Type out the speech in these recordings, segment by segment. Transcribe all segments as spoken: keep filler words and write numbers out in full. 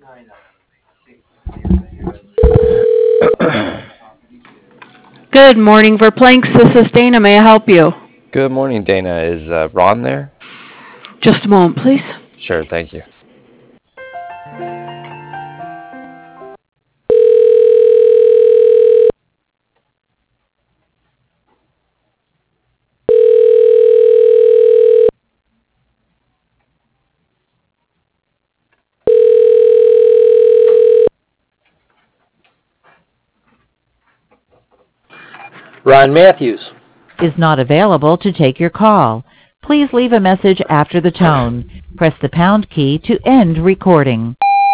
Good morning, Verplanks. This is Dana. May I help you? Good morning, Dana. Is uh, Ron there? Just a moment, please. Sure, thank you. Ron Matthews. Is not available to take your call. Please leave a message after the tone. Press the pound key to end recording.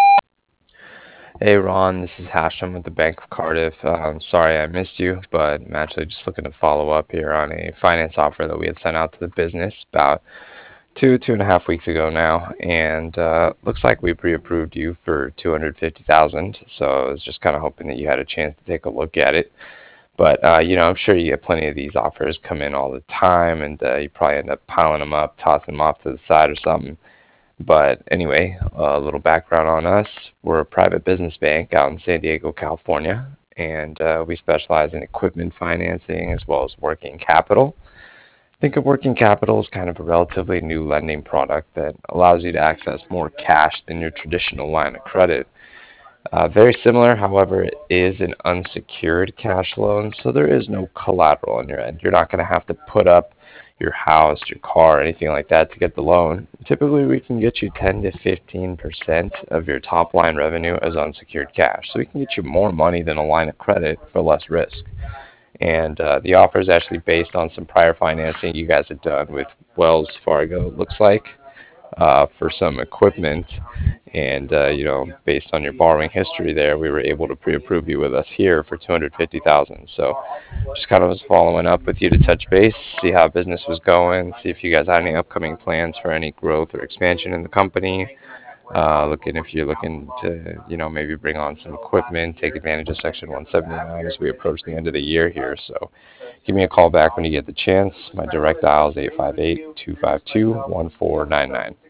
Hey, Ron, this is Hashem with the Bank of Cardiff. Uh, I'm sorry I missed you, but I'm actually just looking to follow up here on a finance offer that we had sent out to the business about two, two and a half weeks ago now, and uh, looks like we pre-approved you for two hundred fifty thousand dollars, so I was just kind of hoping that you had a chance to take a look at it. But, uh, you know, I'm sure you get plenty of these offers come in all the time, and uh, you probably end up piling them up, tossing them off to the side or something. But anyway, a little background on us. We're a private business bank out in San Diego, California, and uh, we specialize in equipment financing as well as working capital. Think of working capital as kind of a relatively new lending product that allows you to access more cash than your traditional line of credit. Uh, very similar, however, it is an unsecured cash loan, so there is no collateral on your end. You're not going to have to put up your house, your car, anything like that to get the loan. Typically, we can get you ten to fifteen percent of your top line revenue as unsecured cash. So we can get you more money than a line of credit for less risk. And uh, the offer is actually based on some prior financing you guys have done with Wells Fargo, it looks like, uh, for some equipment. And, uh, you know, based on your borrowing history there, we were able to pre-approve you with us here for two hundred fifty thousand dollars. So just kind of was following up with you to touch base, see how business was going, see if you guys had any upcoming plans for any growth or expansion in the company. Uh, looking if you're looking to, you know, maybe bring on some equipment, take advantage of Section one seventy-nine as we approach the end of the year here. So give me a call back when you get the chance. My direct dial is eight five eight, two five two, one four nine nine.